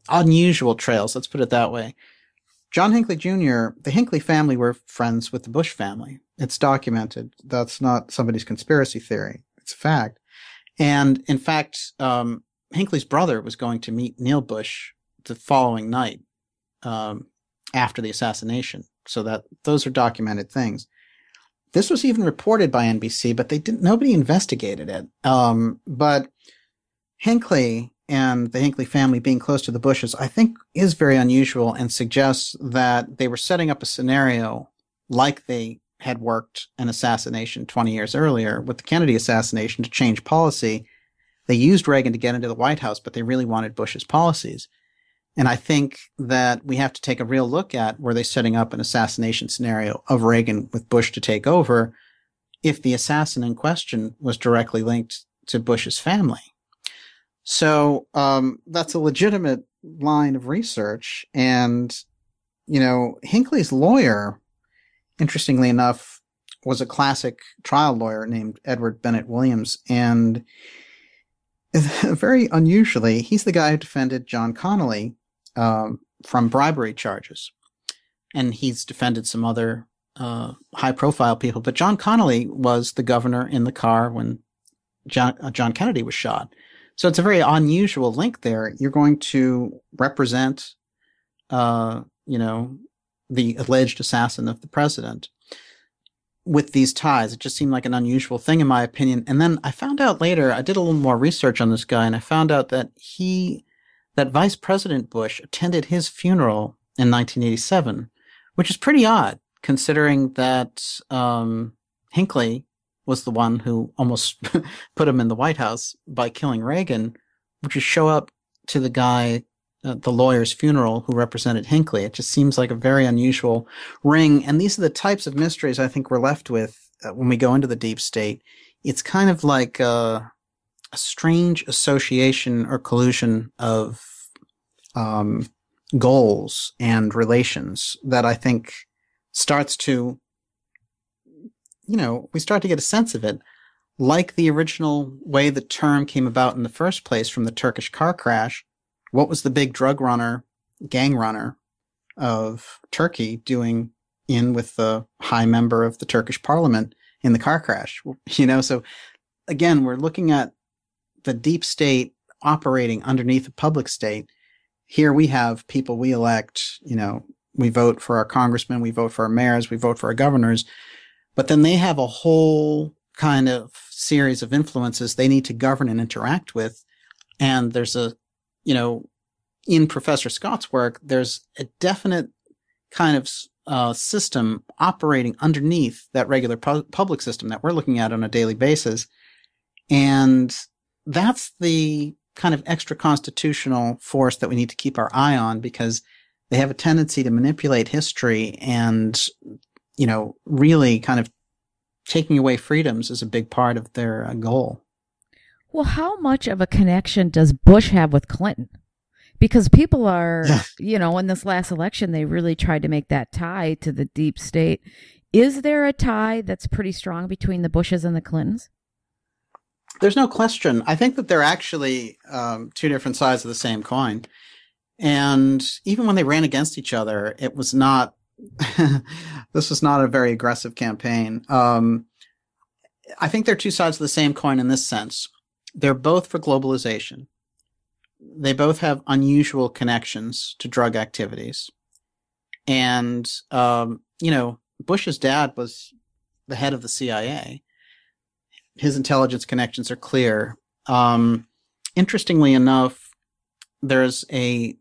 unusual trails. Let's put it that way. John Hinckley Junior, the Hinckley family were friends with the Bush family. It's documented. That's not somebody's conspiracy theory. It's a fact. And in fact, um, Hinckley's brother was going to meet Neil Bush the following night um, after the assassination. So that those are documented things. This was even reported by N B C, but they didn't. Nobody investigated it. Um, but Hinckley and the Hinckley family being close to the Bushes, I think, is very unusual and suggests that they were setting up a scenario like they had worked an assassination twenty years earlier with the Kennedy assassination to change policy. They used Reagan to get into the White House, but they really wanted Bush's policies. And I think that we have to take a real look at, were they setting up an assassination scenario of Reagan with Bush to take over if the assassin in question was directly linked to Bush's family? So um, that's a legitimate line of research. And, you know, Hinckley's lawyer, interestingly enough, was a classic trial lawyer named Edward Bennett Williams. And very unusually, he's the guy who defended John Connally um, from bribery charges. And he's defended some other uh, high-profile people. But John Connally was the governor in the car when John, uh, John Kennedy was shot. So it's a very unusual link there. You're going to represent, uh, you know, the alleged assassin of the president with these ties. It just seemed like an unusual thing, in my opinion. And then I found out later, I did a little more research on this guy, and I found out that he, that Vice President Bush attended his funeral in nineteen eighty-seven, which is pretty odd, considering that um, Hinckley was the one who almost put him in the White House by killing Reagan, which is show up to the guy, uh, the lawyer's funeral who represented Hinckley. It just seems like a very unusual ring. And these are the types of mysteries I think we're left with uh, when we go into the deep state. It's kind of like uh, a strange association or collusion of um, goals and relations that I think starts to, you know, we start to get a sense of it, like the original way the term came about in the first place from the Turkish car crash. What was the big drug runner, gang runner of Turkey doing in with the high member of the Turkish parliament in the car crash? You know, so again, we're looking at the deep state operating underneath a public state. Here we have people we elect, you know, we vote for our congressmen, we vote for our mayors, we vote for our governors. But then they have a whole kind of series of influences they need to govern and interact with. And there's a, you know, in Professor Scott's work, there's a definite kind of uh, system operating underneath that regular pu- public system that we're looking at on a daily basis. And that's the kind of extra constitutional force that we need to keep our eye on, because they have a tendency to manipulate history, and you know, really kind of taking away freedoms is a big part of their uh, goal. Well, how much of a connection does Bush have with Clinton? Because people are, yeah. you know, in this last election, they really tried to make that tie to the deep state. Is there a tie that's pretty strong between the Bushes and the Clintons? There's no question. I think that they're actually um, two different sides of the same coin. And even when they ran against each other, it was not this was not a very aggressive campaign. Um, I think they're two sides of the same coin in this sense. They're both for globalization. They both have unusual connections to drug activities. And, um, you know, Bush's dad was the head of the C I A. His intelligence connections are clear. Um, interestingly enough, there's a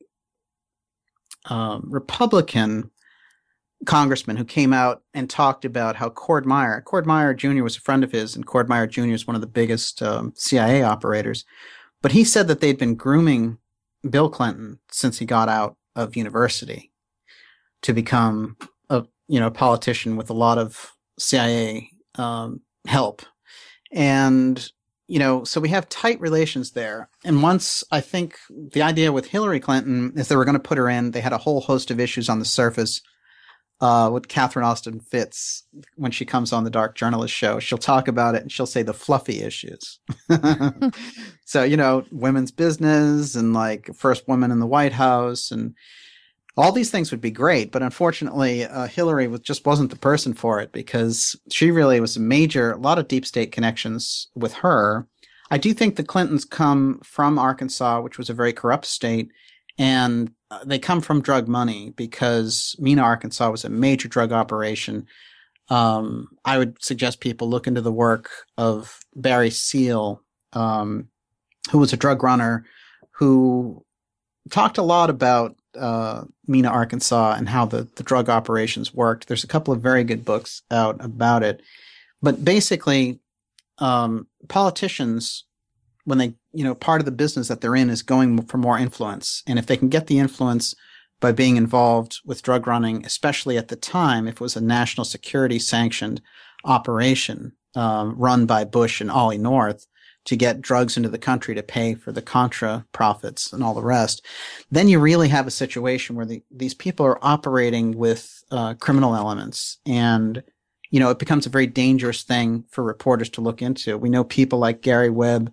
um, Republican congressman who came out and talked about how Cord Meyer, Cord Meyer Junior was a friend of his, and Cord Meyer Junior is one of the biggest um, C I A operators. But he said that they'd been grooming Bill Clinton since he got out of university to become a, you know, politician with a lot of C I A um, help. And, you know, so we have tight relations there. And once, I think the idea with Hillary Clinton is they were going to put her in, they had a whole host of issues on the surface uh, with Catherine Austin Fitts when she comes on the Dark Journalist show. She'll talk about it and she'll say the fluffy issues. So, you know, women's business and like first woman in the White House and all these things would be great. But unfortunately, uh, Hillary was, just wasn't the person for it because she really was a major, a lot of deep state connections with her. I do think the Clintons come from Arkansas, which was a very corrupt state, and they come from drug money because Mena, Arkansas was a major drug operation. Um, I would suggest people look into the work of Barry Seal, um, who was a drug runner who talked a lot about uh, Mena, Arkansas and how the, the drug operations worked. There's a couple of very good books out about it. But basically, um, politicians, when they, you know, part of the business that they're in is going for more influence. And if they can get the influence by being involved with drug running, especially at the time, if it was a national security sanctioned operation um, run by Bush and Ollie North to get drugs into the country to pay for the Contra profits and all the rest, then you really have a situation where the, these people are operating with uh, criminal elements. And, you know, it becomes a very dangerous thing for reporters to look into. We know people like Gary Webb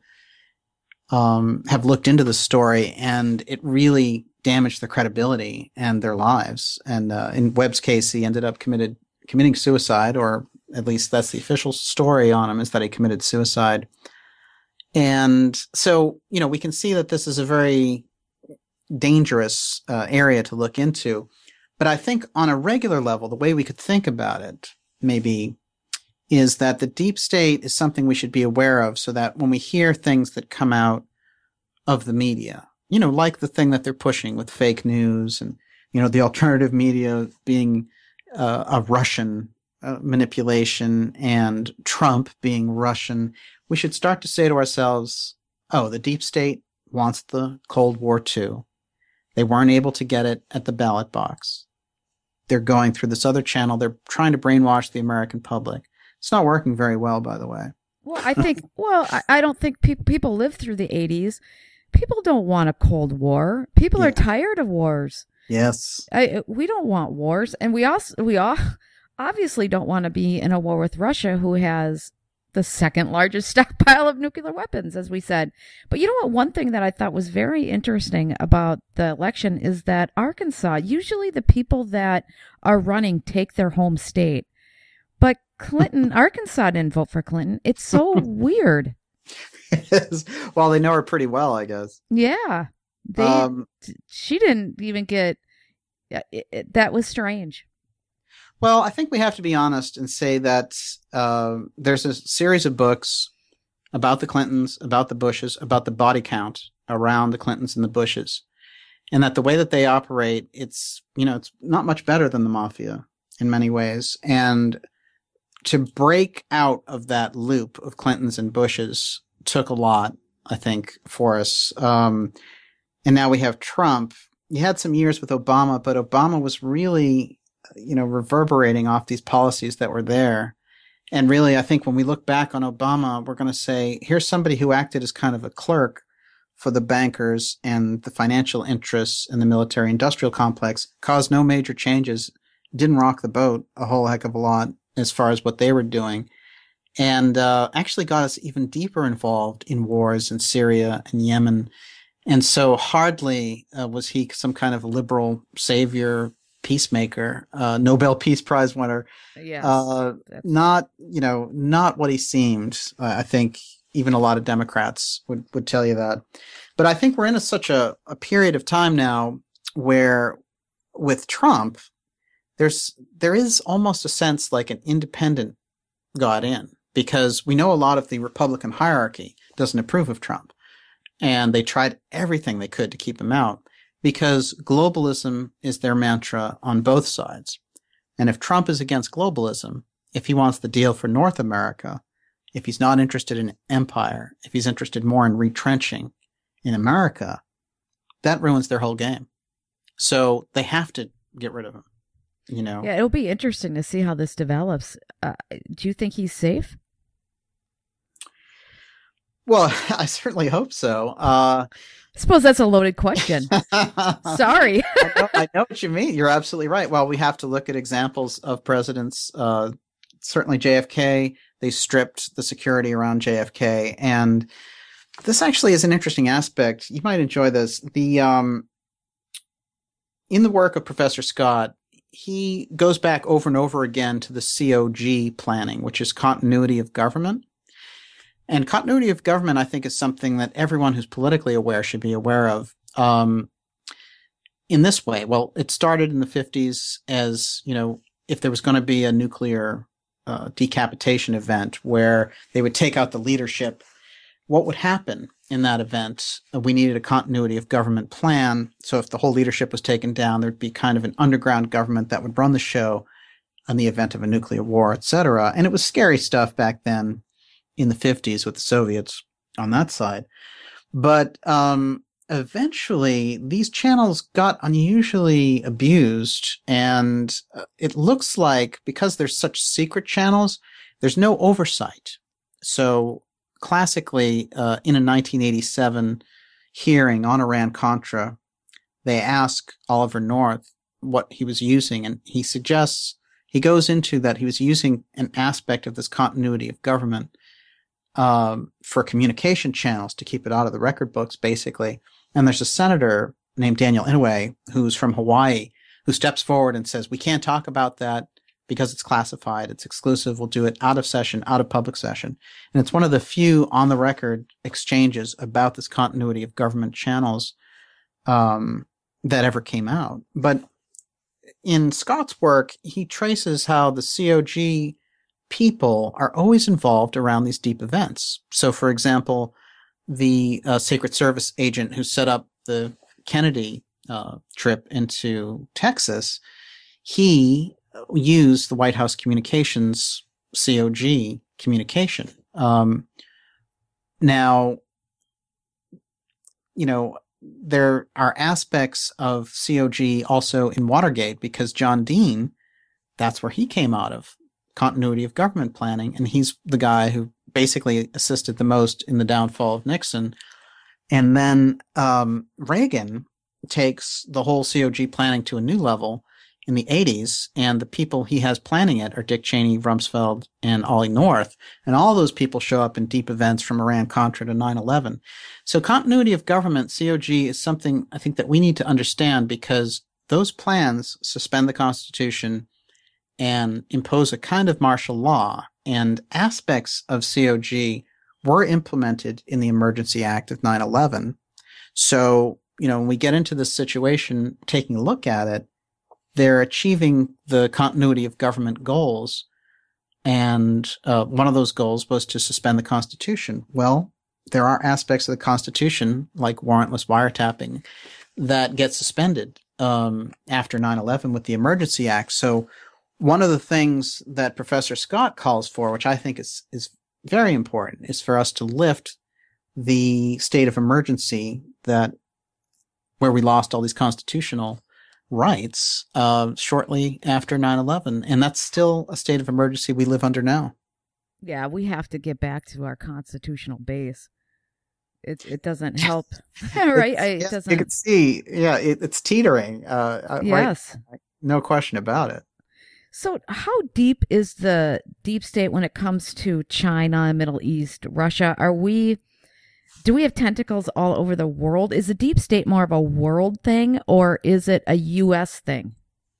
um, have looked into the story, and it really damaged their credibility and their lives. And uh, in Webb's case, he ended up committed committing suicide, or at least that's the official story on him, is that he committed suicide. And so, you know, we can see that this is a very dangerous uh, area to look into. But I think on a regular level, the way we could think about it maybe is that the deep state is something we should be aware of, so that when we hear things that come out of the media, you know, like the thing that they're pushing with fake news and, you know, the alternative media being uh, a Russian uh, manipulation and Trump being Russian, we should start to say to ourselves, oh, the deep state wants the Cold War too. They weren't able to get it at the ballot box. They're going through this other channel. They're trying to brainwash the American public. It's not working very well, by the way. Well, I think, well, I, I don't think pe- people lived through the eighties. People don't want a Cold War. People yeah. are tired of wars. Yes. I, we don't want wars. And we also, we all obviously don't want to be in a war with Russia, who has the second largest stockpile of nuclear weapons, as we said. But you know what? One thing that I thought was very interesting about the election is that Arkansas, usually the people that are running take their home state. But Clinton, Arkansas didn't vote for Clinton. It's so weird. Well, they know her pretty well, I guess. Yeah. They, um, she didn't even get, it, it, that was strange. Well, I think we have to be honest and say that uh, there's a series of books about the Clintons, about the Bushes, about the body count around the Clintons and the Bushes, and that the way that they operate, it's, you know, it's not much better than the mafia in many ways. And to break out of that loop of Clintons and Bushes took a lot, I think, for us. Um, and now we have Trump. You had some years with Obama, but Obama was really, you know, reverberating off these policies that were there. And really, I think when we look back on Obama, we're going to say, here's somebody who acted as kind of a clerk for the bankers and the financial interests in the military industrial complex, caused no major changes, didn't rock the boat a whole heck of a lot as far as what they were doing, and uh, actually got us even deeper involved in wars in Syria and Yemen. And so hardly uh, was he some kind of liberal savior, peacemaker, uh, Nobel Peace Prize winner. Yes, uh, not, you know, not what he seemed. Uh, I think even a lot of Democrats would, would tell you that. But I think we're in a, such a, a period of time now where with Trump, there's there is almost a sense like an independent got in, because we know a lot of the Republican hierarchy doesn't approve of Trump. And they tried everything they could to keep him out, because globalism is their mantra on both sides. And if Trump is against globalism, if he wants the deal for North America, if he's not interested in empire, if he's interested more in retrenching in America, that ruins their whole game. So they have to get rid of him, you know? Yeah, it'll be interesting to see how this develops. Uh, do you think he's safe? Well, I certainly hope so. Uh, I suppose that's a loaded question. Sorry. I, know, I know what you mean. You're absolutely right. Well, we have to look at examples of presidents. Uh, certainly J F K, they stripped the security around J F K. And this actually is an interesting aspect. You might enjoy this. The um, in the work of Professor Scott, he goes back over and over again to the C O G planning, which is continuity of government. And continuity of government, I think, is something that everyone who's politically aware should be aware of. Um, in this way, well, it started in the fifties as, you know, if there was going to be a nuclear uh, decapitation event where they would take out the leadership, what would happen in that event? Uh, we needed a continuity of government plan. So if the whole leadership was taken down, there'd be kind of an underground government that would run the show in the event of a nuclear war, et cetera. And it was scary stuff back then in the fifties with the Soviets on that side. But um, eventually these channels got unusually abused, and uh, it looks like because there's such secret channels, there's no oversight. So classically, uh, in a nineteen eighty-seven hearing on Iran-Contra, they ask Oliver North what he was using, and he suggests, he goes into that he was using an aspect of this continuity of government um, for communication channels to keep it out of the record books, basically. And there's a senator named Daniel Inouye, who's from Hawaii, who steps forward and says, we can't talk about that because it's classified, it's exclusive, we'll do it out of session, out of public session. And it's one of the few on-the-record exchanges about this continuity of government channels um, that ever came out. But in Scott's work, he traces how the C O G people are always involved around these deep events. So, for example, the uh, Secret Service agent who set up the Kennedy uh, trip into Texas, he used the White House Communications C O G communication. Um, now, you know, there are aspects of C O G also in Watergate because John Dean, that's where he came out of, continuity of government planning, and he's the guy who basically assisted the most in the downfall of Nixon. And then um, Reagan takes the whole C O G planning to a new level in the eighties, and the people he has planning it are Dick Cheney, Rumsfeld, and Ollie North. And all those people show up in deep events from Iran-Contra to nine eleven. So continuity of government, C O G, is something I think that we need to understand because those plans suspend the Constitution and impose a kind of martial law, and aspects of C O G were implemented in the Emergency Act of nine eleven. So, you know, when we get into this situation, taking a look at it, they're achieving the continuity of government goals. And uh, one of those goals was to suspend the Constitution. Well, there are aspects of the Constitution, like warrantless wiretapping, that get suspended um, after nine eleven with the Emergency Act. So one of the things that Professor Scott calls for, which I think is, is very important, is for us to lift the state of emergency that where we lost all these constitutional rights uh, shortly after nine eleven. And that's still a state of emergency we live under now. Yeah, we have to get back to our constitutional base. It it doesn't help, right? I, it yeah, doesn't. You can see, yeah, it, it's teetering. Uh, yes, right? No question about it. So how deep is the deep state when it comes to China, Middle East, Russia? Are we, do we have tentacles all over the world? Is the deep state more of a world thing or is it a U S thing?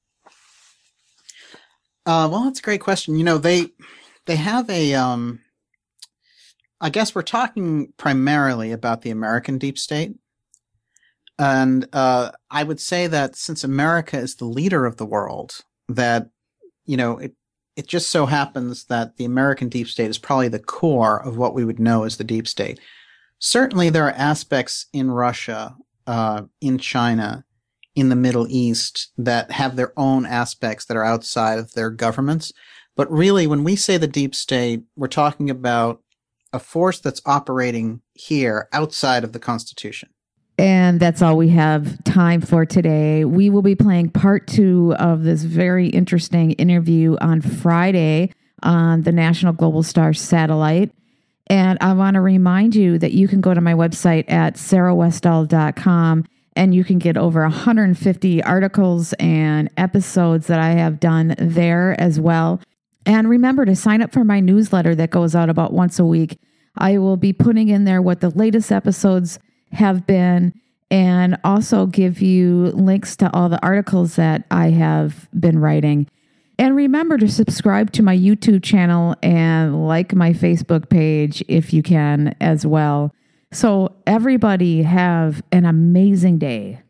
Uh, well, that's a great question. You know, they, they have a, um, I guess we're talking primarily about the American deep state. And uh, I would say that since America is the leader of the world, that you know, it it just so happens that the American deep state is probably the core of what we would know as the deep state. Certainly, there are aspects in Russia, uh, in China, in the Middle East that have their own aspects that are outside of their governments. But really, when we say the deep state, we're talking about a force that's operating here outside of the Constitution. And that's all we have time for today. We will be playing part two of this very interesting interview on Friday on the National Global Star satellite. And I want to remind you that you can go to my website at sarah westall dot com and you can get over one hundred fifty articles and episodes that I have done there as well. And remember to sign up for my newsletter that goes out about once a week. I will be putting in there what the latest episodes have been and also give you links to all the articles that I have been writing. And remember to subscribe to my YouTube channel and like my Facebook page if you can as well. So everybody have an amazing day.